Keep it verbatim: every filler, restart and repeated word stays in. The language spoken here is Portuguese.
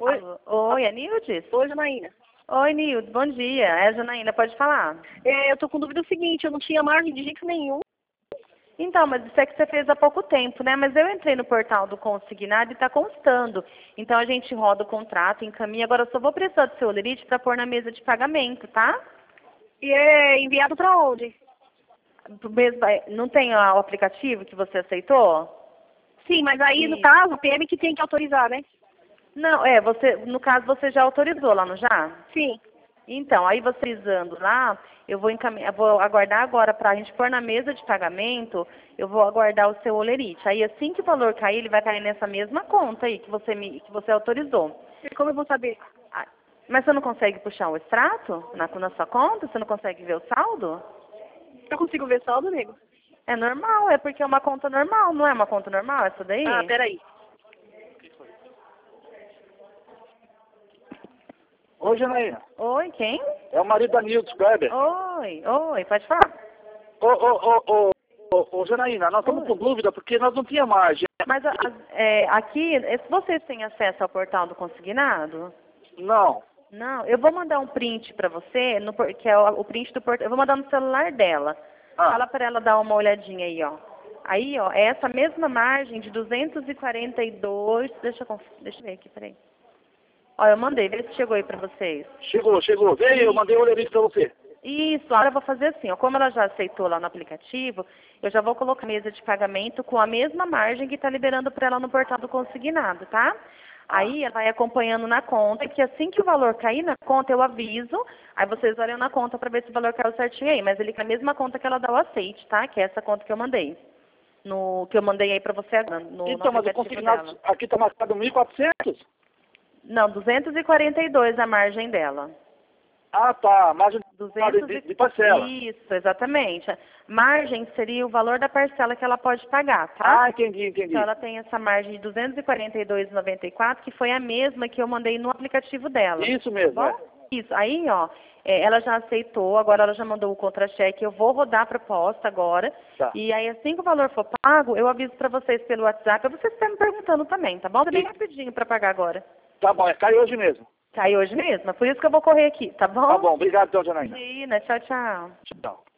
Oi, Alô? Oi, é Nildes? oi, Janaína. Oi, Nildes, bom dia. É, Janaína, pode falar. É, eu tô com dúvida do seguinte, eu não tinha margem de jeito nenhum. Então, mas isso é que você fez há pouco tempo, né? Mas eu entrei no portal do consignado e está constando. Então a gente roda o contrato, encaminha. Agora eu só vou precisar do seu olerite para pôr na mesa de pagamento, tá? E é enviado pra onde? Pro mesmo- Não tem ó, o aplicativo que você aceitou? Sim, mas aí, no E- caso, o P M que tem que autorizar, né? Não, é, você, no caso você já autorizou lá, não já? Sim. Então, aí você usando lá, eu vou encaminhar, vou aguardar agora para a gente pôr na mesa de pagamento, eu vou aguardar o seu olerite. Aí assim que o valor cair, ele vai cair nessa mesma conta aí que você me, que você autorizou. E como eu vou saber? Ah, mas você não consegue puxar o extrato na, na sua conta? Você não consegue ver o saldo? Eu consigo ver saldo, nego? É normal, é porque é uma conta normal, não é uma conta normal essa daí? Ah, peraí. Oi, Janaína. Oi, quem? É o marido da Nildes Kleber. Oi, oi, pode falar. Ô, ô, ô, ô, ô, ô, Janaína, nós estamos Oi. com dúvida porque nós não tínhamos margem. Mas a- a- é, aqui, é, vocês têm acesso ao portal do consignado? Não. Não, eu vou mandar um print pra você, no, por- que é o, o print do portal. Eu vou mandar no celular dela. Ah. Fala pra ela dar uma olhadinha aí, ó. Aí, ó, é essa mesma margem de duzentos e quarenta e dois. Deixa eu, conf- deixa eu ver aqui, peraí. Ó, eu mandei, vê se chegou aí pra vocês. Chegou, chegou. Veio, eu mandei o olerite pra você. Isso, agora eu vou fazer assim, ó, como ela já aceitou lá no aplicativo, eu já vou colocar a mesa de pagamento com a mesma margem que está liberando para ela no portal do consignado, tá? Aí ela vai acompanhando na conta, que assim que o valor cair na conta, eu aviso, aí vocês olham na conta para ver se o valor caiu certinho aí, mas ele cai na mesma conta que ela dá o aceite, tá? Que é essa conta que eu mandei. No, que eu mandei aí para você agora, no, no Então, mas o aplicativo consignado dela. aqui está marcado mil e quatrocentos. Não, duzentos e quarenta e dois a margem dela. Ah, tá. Margem duzentos de, e- de parcela. Isso, exatamente. Margem seria o valor da parcela que ela pode pagar, tá? Ah, entendi, entendi. Então ela tem essa margem de duzentos e quarenta e dois reais e noventa e quatro, que foi a mesma que eu mandei no aplicativo dela. Isso mesmo, Tá é. bom? Isso. Aí, ó, é, ela já aceitou, agora ela já mandou o contra-cheque, eu vou rodar a proposta agora. Tá. E aí, assim que o valor for pago, eu aviso pra vocês pelo WhatsApp, pra vocês estarem me perguntando também, tá bom? Tá bem E- rapidinho pra pagar agora. Tá bom, é cai hoje mesmo. Cai hoje mesmo, é por isso que eu vou correr aqui, tá bom? Tá bom, obrigado então, Janaína. Imagina, tchau, tchau. Tchau.